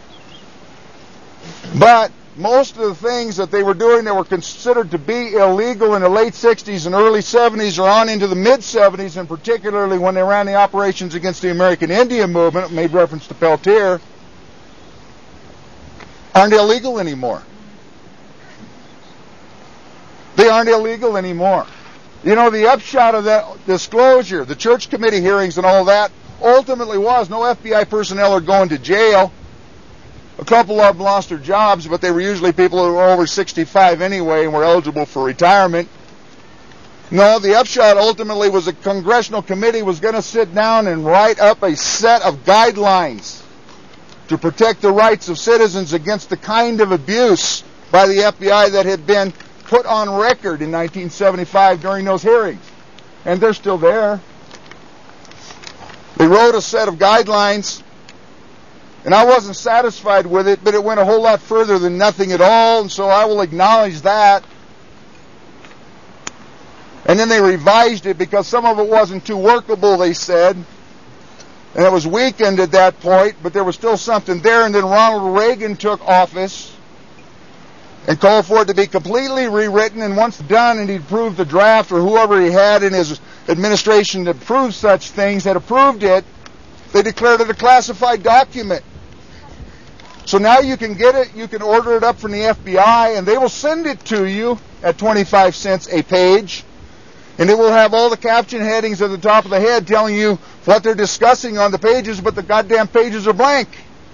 Speaker 1: But most of the things that they were doing that were considered to be illegal in the late 60s and early 70s or on into the mid-70s, and particularly when they ran the operations against the American Indian movement, made reference to Peltier, aren't illegal anymore. They aren't illegal anymore. You know, the upshot of that disclosure, the church committee hearings and all that, ultimately was no FBI personnel are going to jail. A couple of them lost their jobs, but they were usually people who were over 65 anyway and were eligible for retirement. No, the upshot ultimately was a congressional committee was going to sit down and write up a set of guidelines to protect the rights of citizens against the kind of abuse by the FBI that had been put on record in 1975 during those hearings. And they're still there. They wrote a set of guidelines, and I wasn't satisfied with it, but it went a whole lot further than nothing at all, and so I will acknowledge that. And then they revised it because some of it wasn't too workable, they said. And it was weakened at that point, but there was still something there. And then Ronald Reagan took office and called for it to be completely rewritten, and once done and he'd approved the draft, or whoever he had in his administration that approved such things had approved it, they declared it a classified document. So now you can get it, you can order it up from the FBI, and they will send it to you at 25 cents a page, and it will have all the caption headings at the top of the head telling you what they're discussing on the pages, but the goddamn pages are blank.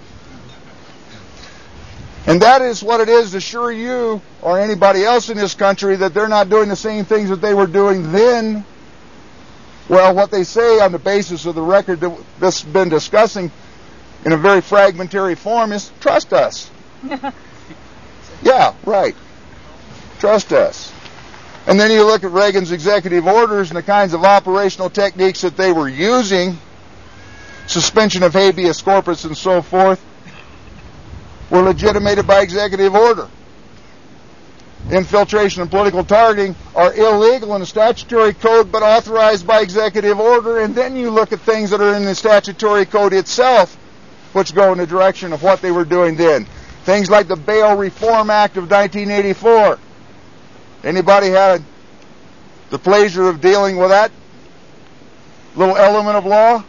Speaker 1: And that is what it is to assure you or anybody else in this country that they're not doing the same things that they were doing then. Well, what they say on the basis of the record that this has been discussing in a very fragmentary form is, trust us. Yeah, right. Trust us. And then you look at Reagan's executive orders and the kinds of operational techniques that they were using, suspension of habeas corpus and so forth, were legitimated by executive order. Infiltration and political targeting are illegal in the statutory code but authorized by executive order. And then you look at things that are in the statutory code itself, which go in the direction of what they were doing then. Things like the Bail Reform Act of 1984. Anybody had the pleasure of dealing with that little element of law?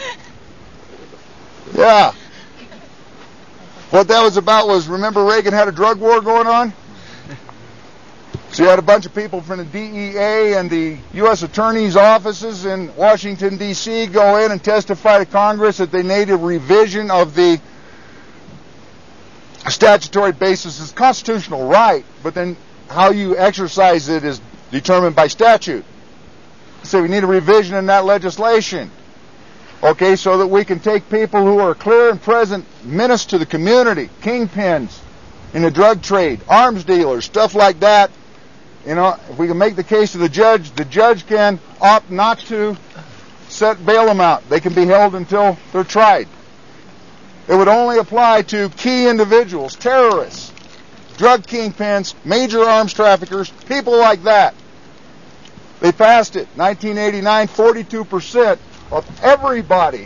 Speaker 1: Yeah. What that was about was, remember Reagan had a drug war going on? So you had a bunch of people from the DEA and the U.S. Attorney's offices in Washington, D.C. go in and testify to Congress that they needed a revision of the statutory basis is constitutional right, but then how you exercise it is determined by statute. So we need a revision in that legislation. Okay, so that we can take people who are clear and present menace to the community, kingpins in the drug trade, arms dealers, stuff like that. You know, if we can make the case to the judge can opt not to bail them out. They can be held until they're tried. It would only apply to key individuals, terrorists, drug kingpins, major arms traffickers, people like that. They passed it. 1989, 42% of everybody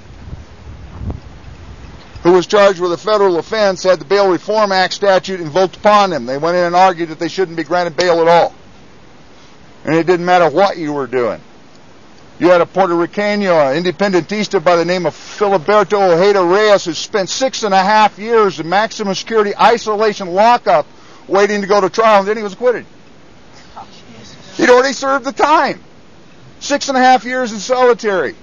Speaker 1: who was charged with a federal offense had the Bail Reform Act statute invoked upon them. They went in and argued that they shouldn't be granted bail at all. And it didn't matter what you were doing. You had a Puerto Rican independentista by the name of Filiberto Ojeda Reyes who spent 6.5 years in maximum security isolation lockup waiting to go to trial, and then he was acquitted. He'd already served the time. 6.5 years in solitary.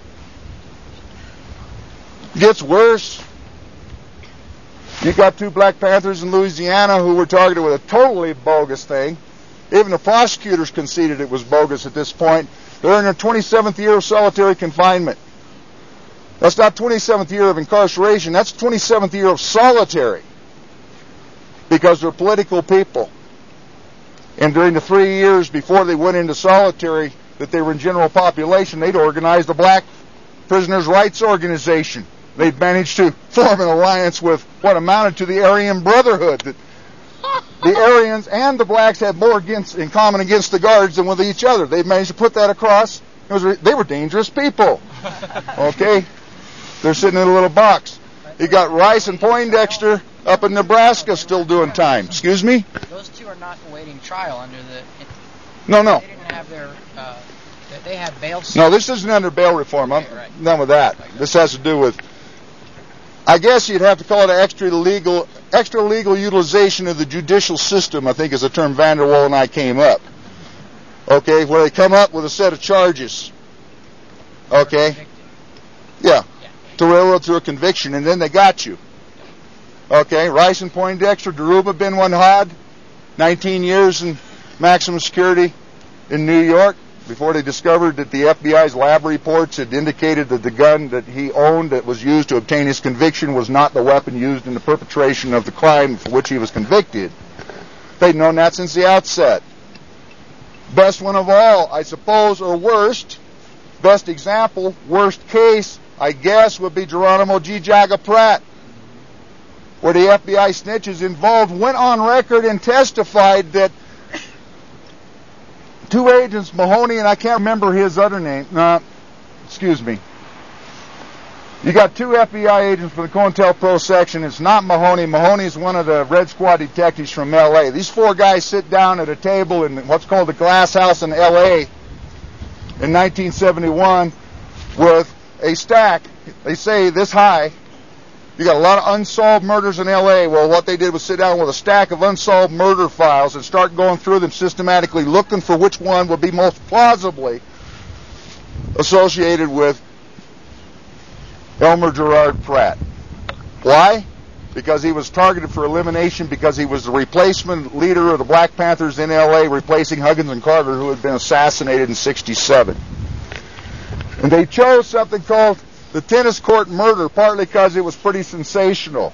Speaker 1: Gets worse. You got 2 Black Panthers in Louisiana who were targeted with a totally bogus thing. Even the prosecutors conceded it was bogus at this point. They're in their 27th year of solitary confinement. That's not 27th year of incarceration. That's 27th year of solitary. Because they're political people. And during the 3 years before they went into solitary that they were in general population, they'd organized a black prisoners' rights organization. They'd managed to form an alliance with what amounted to the Aryan Brotherhood. That the Aryans and the blacks had more in common against the guards than with each other. They managed to put that across. They were dangerous people. Okay? They're sitting in a little box. You got Rice and Poindexter up in Nebraska still doing time. Excuse me?
Speaker 8: Those 2 are not awaiting trial under the...
Speaker 1: No.
Speaker 8: They didn't have their... they had bail...
Speaker 1: No, this isn't under bail reform. I'm done with that. This has to do with... I guess you'd have to call it an extra legal utilization of the judicial system, I think is the term Vanderwall and I came up. Okay, where they come up with a set of charges. Okay? Yeah. To railroad through a conviction, and then they got you. Okay, Rice and Poindexter, Daruba bin Wahad, 19 years in maximum security in New York, before they discovered that the FBI's lab reports had indicated that the gun that he owned that was used to obtain his conviction was not the weapon used in the perpetration of the crime for which he was convicted. They'd known that since the outset. Best one of all, I suppose, or worst, best example, worst case, I guess, would be Geronimo G. Jaga Pratt, where the FBI snitches involved went on record and testified that 2 agents, Mahoney, and I can't remember his other name. Excuse me. You got 2 FBI agents from the COINTELPRO section. It's not Mahoney. Mahoney's one of the Red Squad detectives from L.A. These 4 guys sit down at a table in what's called the Glass House in L.A. in 1971 with a stack, they say this high. You got a lot of unsolved murders in L.A. Well, what they did was sit down with a stack of unsolved murder files and start going through them systematically, looking for which one would be most plausibly associated with Elmer Gerard Pratt. Why? Because he was targeted for elimination, because he was the replacement leader of the Black Panthers in L.A., replacing Huggins and Carter, who had been assassinated in '67. And they chose something called the tennis court murder, partly because it was pretty sensational.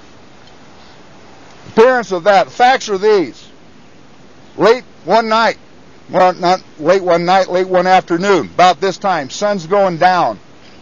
Speaker 1: Appearance of that. Facts are these. Late one night, well, not late one night, late one afternoon, about this time, sun's going down.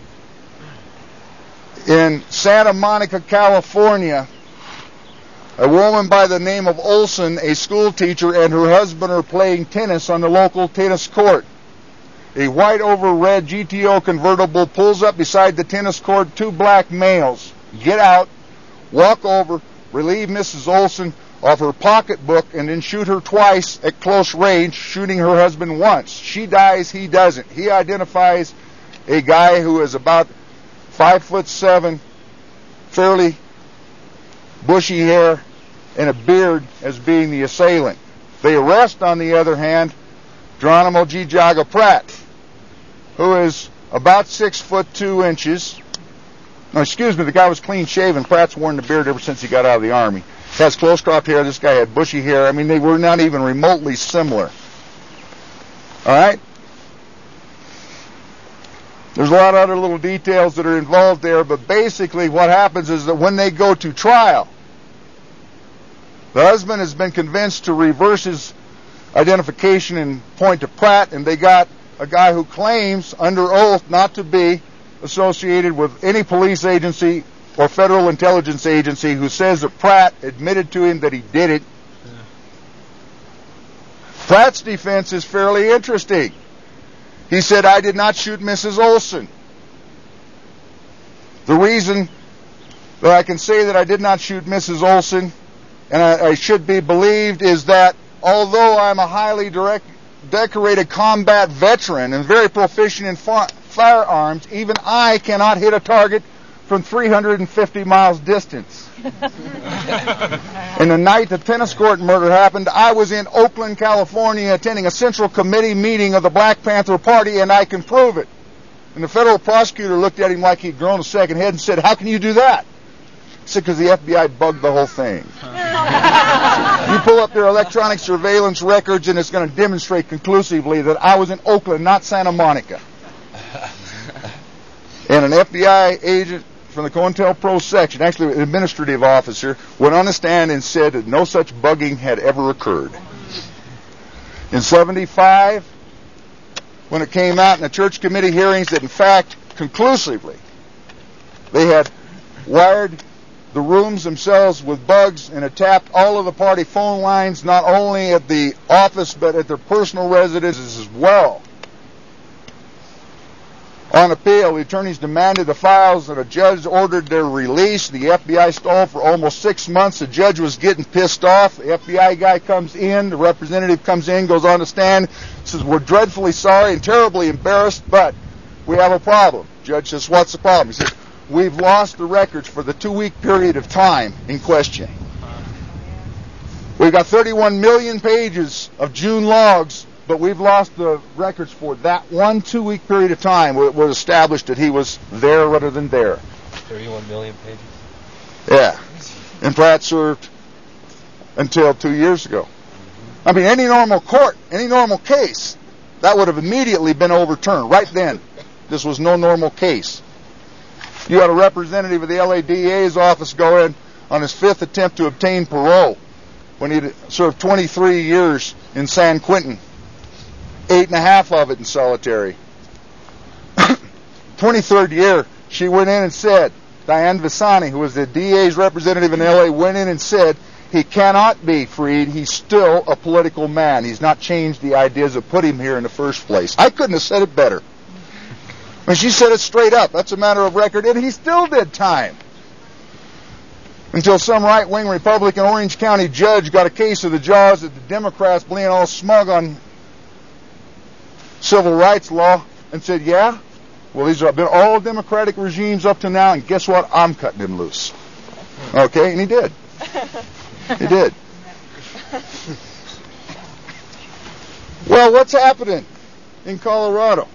Speaker 1: In Santa Monica, California, a woman by the name of Olson, a school teacher, and her husband are playing tennis on the local tennis court. A white over red GTO convertible pulls up beside the tennis court. Two black males get out, walk over, relieve Mrs. Olson of her pocketbook, and then shoot her twice at close range, shooting her husband once. She dies, he doesn't. He identifies a guy who is about 5'7", fairly bushy hair, and a beard as being the assailant. They arrest, on the other hand, Geronimo G. Jaga Pratt, who is about 6'2". No, excuse me, the guy was clean shaven. Pratt's worn the beard ever since he got out of the Army. Has close cropped hair. This guy had bushy hair. I mean, they were not even remotely similar. All right? There's a lot of other little details that are involved there, but basically what happens is that when they go to trial, the husband has been convinced to reverse his identification and point to Pratt, and they got a guy who claims under oath not to be associated with any police agency or federal intelligence agency, who says that Pratt admitted to him that he did it. Pratt's defense is fairly interesting. He said, I did not shoot Mrs. Olson. The reason that I can say that I did not shoot Mrs. Olson, and I should be believed, is that although I'm a highly decorated combat veteran and very proficient in firearms, even I cannot hit a target from 350 miles distance. And the night the tennis court murder happened, I was in Oakland, California, attending a Central Committee meeting of the Black Panther Party, and I can prove it. And the federal prosecutor looked at him like he'd grown a second head and said, how can you do that? He said, because the FBI bugged the whole thing. You pull up their electronic surveillance records, and it's going to demonstrate conclusively that I was in Oakland, not Santa Monica. And an FBI agent from the COINTELPRO section, actually an administrative officer, went on the stand and said that no such bugging had ever occurred. In 1975, when it came out in the church committee hearings that in fact, conclusively, they had wired the rooms themselves with bugs and had tapped all of the party phone lines, not only at the office but at their personal residences as well. On appeal, the attorneys demanded the files and a judge ordered their release. The FBI stalled for almost 6 months. The judge was getting pissed off. The FBI guy comes in, the representative comes in, goes on the stand, says, we're dreadfully sorry and terribly embarrassed, but we have a problem. Judge says, what's the problem? He says, we've lost the records for the 2-week period of time in question. We've got 31 million pages of June logs, but we've lost the records for that 1 2-week period of time where it was established that he was there rather than there.
Speaker 9: 31 million pages?
Speaker 1: Yeah. And Pratt served until 2 years ago. I mean, any normal court, any normal case, that would have immediately been overturned right then. This was no normal case. You had a representative of the LADA's office go in on his 5th attempt to obtain parole when he served 23 years in San Quentin. 8.5 of it in solitary. 23rd year, she went in and said, Diane Visani, who was the DA's representative in LA, went in and said, he cannot be freed. He's still a political man. He's not changed the ideas that put him here in the first place. I couldn't have said it better. I mean, she said it straight up. That's a matter of record, and he still did time. Until some right-wing Republican Orange County judge got a case of the jaws that the Democrats being all smug on civil rights law and said, yeah, well, these have been all Democratic regimes up to now, and guess what? I'm cutting him loose. Okay, and he did. He did. Well, what's happening in Colorado?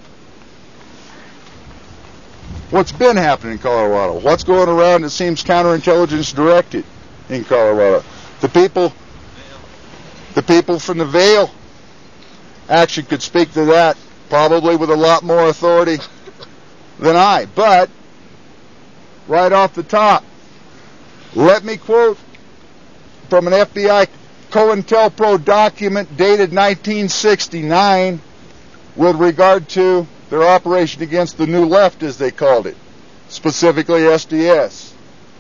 Speaker 1: What's been happening in Colorado? What's going around that seems counterintelligence directed in Colorado? The people from the Vale actually could speak to that probably with a lot more authority than I. But right off the top, let me quote from an FBI COINTELPRO document dated 1969 with regard to their operation against the New Left, as they called it, specifically SDS.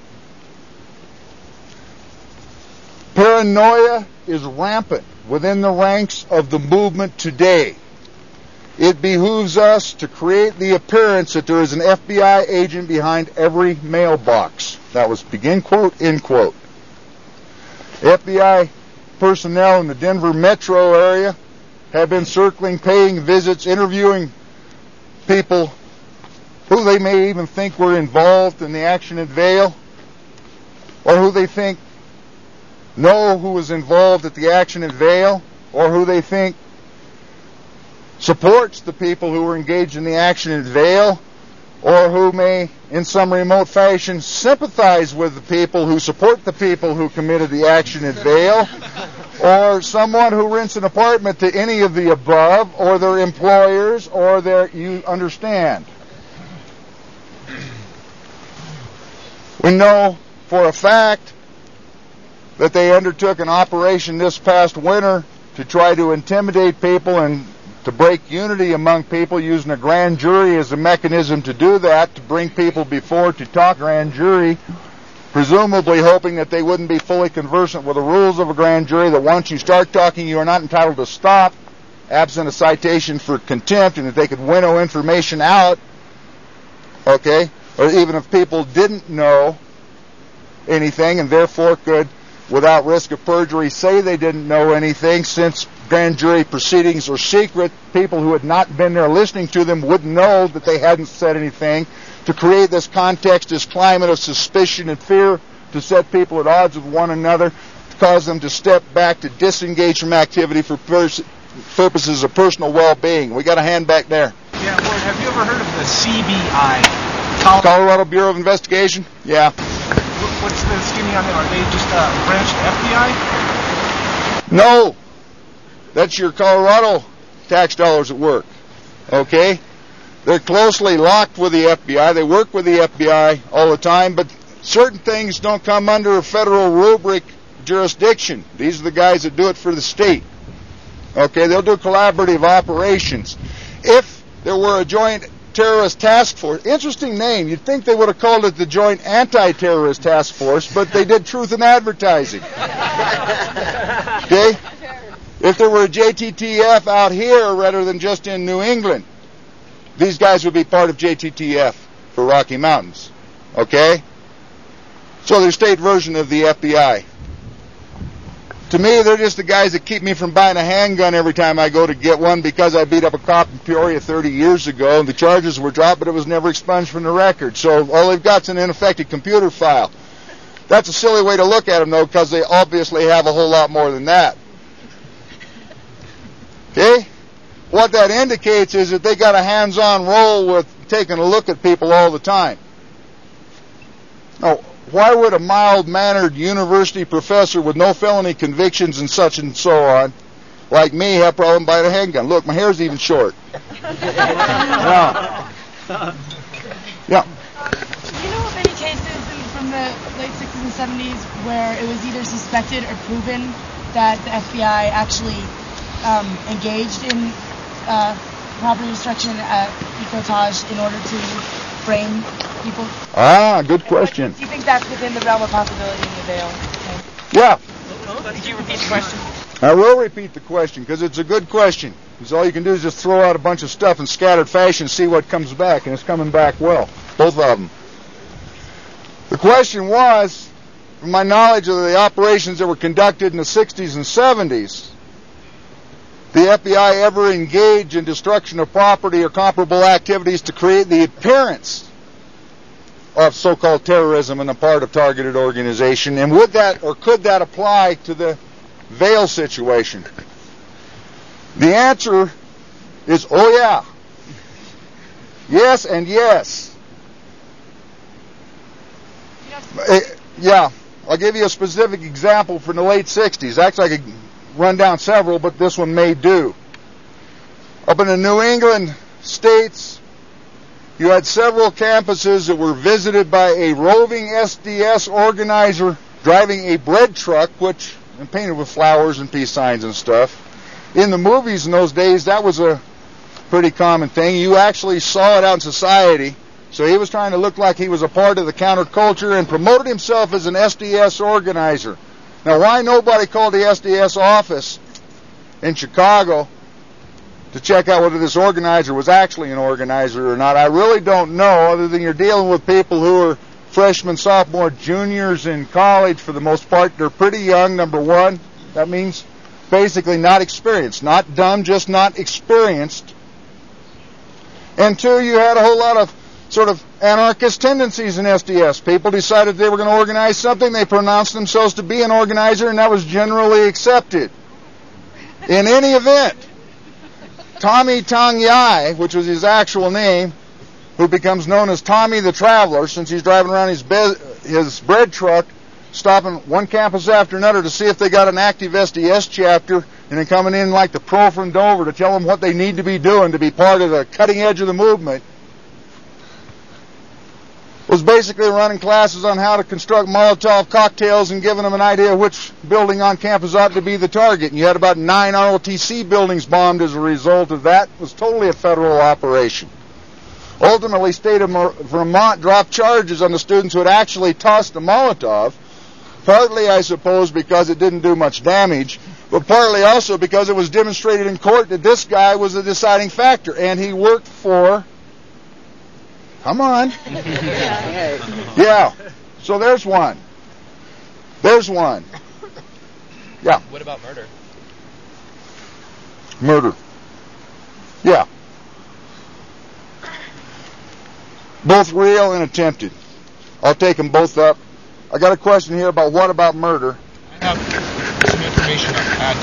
Speaker 1: Paranoia is rampant within the ranks of the movement today. It behooves us to create the appearance that there is an FBI agent behind every mailbox. That was begin quote, end quote. FBI personnel in the Denver metro area have been circling, paying visits, interviewing people who they may even think were involved in the action at Vail, or who they think know who was involved at the action at Vail, or who they think supports the people who were engaged in the action at Vail, or who may, in some remote fashion, sympathize with the people who support the people who committed the action at Vail, or someone who rents an apartment to any of the above, or their employers, or their, you understand. We know for a fact that they undertook an operation this past winter to try to intimidate people and to break unity among people, using a grand jury as a mechanism to do that, to bring people before to talk grand jury, presumably hoping that they wouldn't be fully conversant with the rules of a grand jury, that once you start talking you are not entitled to stop, absent a citation for contempt, and that they could winnow information out, okay, or even if people didn't know anything and therefore could, without risk of perjury, say they didn't know anything, since grand jury proceedings are secret, people who had not been there listening to them wouldn't know that they hadn't said anything, to create this context, this climate of suspicion and fear, to set people at odds with one another, to cause them to step back, to disengage from activity for purposes of personal well-being. We got a hand back there.
Speaker 10: Yeah, Lloyd, have you ever heard of the CBI?
Speaker 1: Colorado Bureau of Investigation? Yeah.
Speaker 10: What's the skinny on them? Are they just a branch of the FBI?
Speaker 1: No. That's your Colorado tax dollars at work. Okay? They're closely locked with the FBI. They work with the FBI all the time, but certain things don't come under a federal rubric jurisdiction. These are the guys that do it for the state. Okay? They'll do collaborative operations. If there were a joint terrorist task force, interesting name, you'd think they would have called it the Joint Anti-Terrorist Task Force, but they did truth in advertising. Okay? If there were a JTTF out here rather than just in New England, these guys would be part of JTTF for Rocky Mountains. Okay? So they're state version of the FBI. To me, they're just the guys that keep me from buying a handgun every time I go to get one, because I beat up a cop in Peoria 30 years ago, and the charges were dropped, but it was never expunged from the record. So all they've got is an ineffective computer file. That's a silly way to look at them, though, because they obviously have a whole lot more than that. Okay? What that indicates is that they got a hands-on role with taking a look at people all the time. Now, why would a mild-mannered university professor with no felony convictions and such and so on, like me, have a problem buying a handgun? Look, my hair's even short. Yeah. Yeah.
Speaker 11: Do you know of any cases from the late 60s and 70s where it was either suspected or proven that the FBI actually engaged in property destruction at Ecotage in order to frame people?
Speaker 1: Good question.
Speaker 11: Do you think that's within the realm of possibility in the Vail?
Speaker 1: Yeah.
Speaker 11: Could you repeat the question?
Speaker 1: I will repeat the question, because it's a good question. Because all you can do is just throw out a bunch of stuff in scattered fashion and see what comes back, and it's coming back well. Both of them. The question was, from my knowledge of the operations that were conducted in the 60s and 70s, the FBI ever engaged in destruction of property or comparable activities to create the appearance of so-called terrorism on the part of targeted organization, and would that or could that apply to the Vail situation? The answer is, oh yeah. Yes and yes. Yeah, I'll give you a specific example from the late 60s. Actually, I could run down several, but this one may do. Up in the New England states, you had several campuses that were visited by a roving SDS organizer driving a bread truck, which and painted with flowers and peace signs and stuff. In the movies in those days, that was a pretty common thing. You actually saw it out in society. So he was trying to look like he was a part of the counterculture and promoted himself as an SDS organizer. Now, why nobody called the SDS office in Chicago to check out whether this organizer was actually an organizer or not, I really don't know, other than you're dealing with people who are freshmen, sophomore, juniors in college for the most part. They're pretty young, number one. That means basically not experienced. Not dumb, just not experienced. And two, you had a whole lot of sort of anarchist tendencies in SDS. People decided they were going to organize something. They pronounced themselves to be an organizer, and that was generally accepted. In any event, Tommy Tong Yai, which was his actual name, who becomes known as Tommy the Traveler, since he's driving around his bread truck, stopping one campus after another to see if they got an active SDS chapter, and then coming in like the pro from Dover to tell them what they need to be doing to be part of the cutting edge of the movement, was basically running classes on how to construct Molotov cocktails and giving them an idea of which building on campus ought to be the target. And you had about 9 ROTC buildings bombed as a result of that. It was totally a federal operation. Ultimately, state of Vermont dropped charges on the students who had actually tossed the Molotov, partly, I suppose, because it didn't do much damage, but partly also because it was demonstrated in court that this guy was a deciding factor, and he worked for... Come on. Yeah. So there's one. There's one. Yeah.
Speaker 9: What about murder?
Speaker 1: Murder. Yeah. Both real and attempted. I'll take them both up. I got a question here about what about murder?
Speaker 10: I have some information to add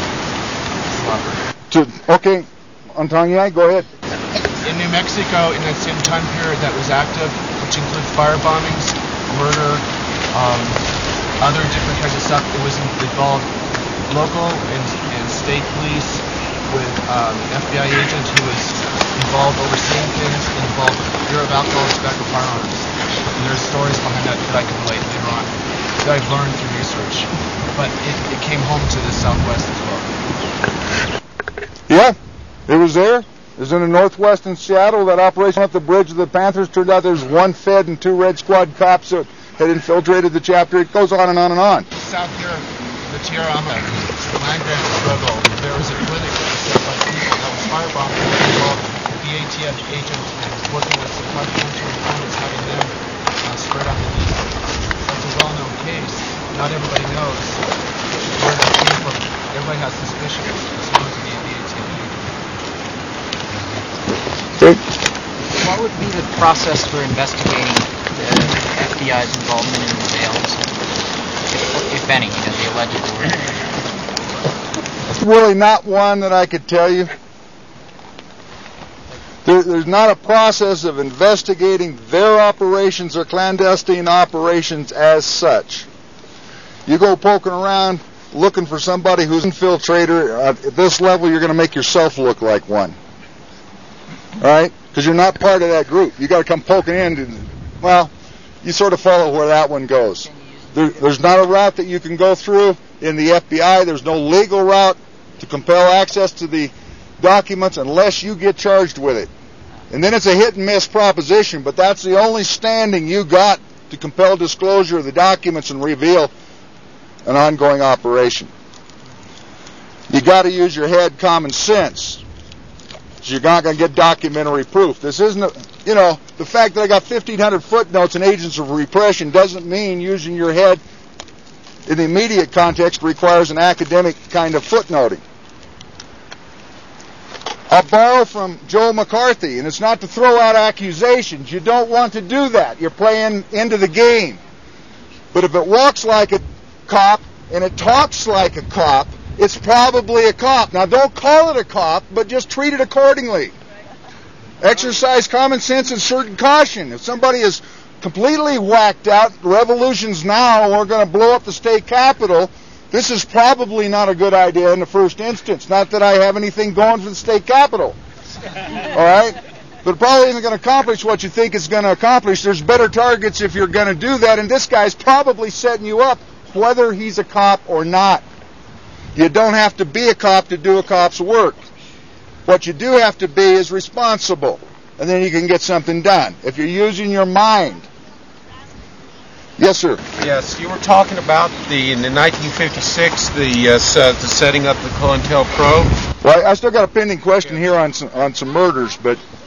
Speaker 10: to it.
Speaker 1: Okay. Antonia, go ahead.
Speaker 10: In New Mexico, in that same time period that was active, which includes fire bombings, murder, other different kinds of stuff, it involved local and state police with an FBI agent who was involved overseeing things, involved Bureau of Alcohol, Tobacco, Firearms. And there's stories behind that I can relate later on that I've learned through research. But it came home to the Southwest as well.
Speaker 1: Yeah, it was there. It was in the Northwest in Seattle. That operation up the bridge of the Panthers turned out there's 1 Fed and 2 Red Squad cops that had infiltrated the chapter. It goes on and on and on.
Speaker 10: South here, the Tiarama, the land grant struggle, there was a clinic set by people that was firebombed that involved the ATF agent working with some confidential informants, having them spread out the news. That's a well-known case. Not everybody knows where that came from. Everybody has suspicions. It's known to be the ATF agent.
Speaker 8: What would be the process for investigating the FBI's involvement in the sales, if any, the alleged war?
Speaker 1: It's really not one that I could tell you. There's not a process of investigating their operations or clandestine operations as such. You go poking around looking for somebody who's an infiltrator, at this level you're going to make yourself look like one. All right? Because you're not part of that group. You got to come poking in. Well, you sort of follow where that one goes. There's not a route that you can go through in the FBI. There's no legal route to compel access to the documents unless you get charged with it. And then it's a hit and miss proposition, but that's the only standing you got to compel disclosure of the documents and reveal an ongoing operation. You got to use your head, common sense. So you're not going to get documentary proof. This isn't, the fact that I got 1,500 footnotes in Agents of Repression doesn't mean using your head in the immediate context requires an academic kind of footnoting. I'll borrow from Joe McCarthy, and it's not to throw out accusations. You don't want to do that. You're playing into the game. But if it walks like a cop and it talks like a cop, it's probably a cop. Now, don't call it a cop, but just treat it accordingly. Exercise common sense and certain caution. If somebody is completely whacked out, revolutions now, we're going to blow up the state capitol, this is probably not a good idea in the first instance. Not that I have anything going for the state capitol. All right? But it probably isn't going to accomplish what you think it's going to accomplish. There's better targets if you're going to do that, and this guy's probably setting you up, whether he's a cop or not. You don't have to be a cop to do a cop's work. What you do have to be is responsible, and then you can get something done. If you're using your mind. Yes, sir.
Speaker 3: Yes, you were talking about in 1956 the setting up the COINTELPRO.
Speaker 1: Well, I still got a pending question here on some murders, but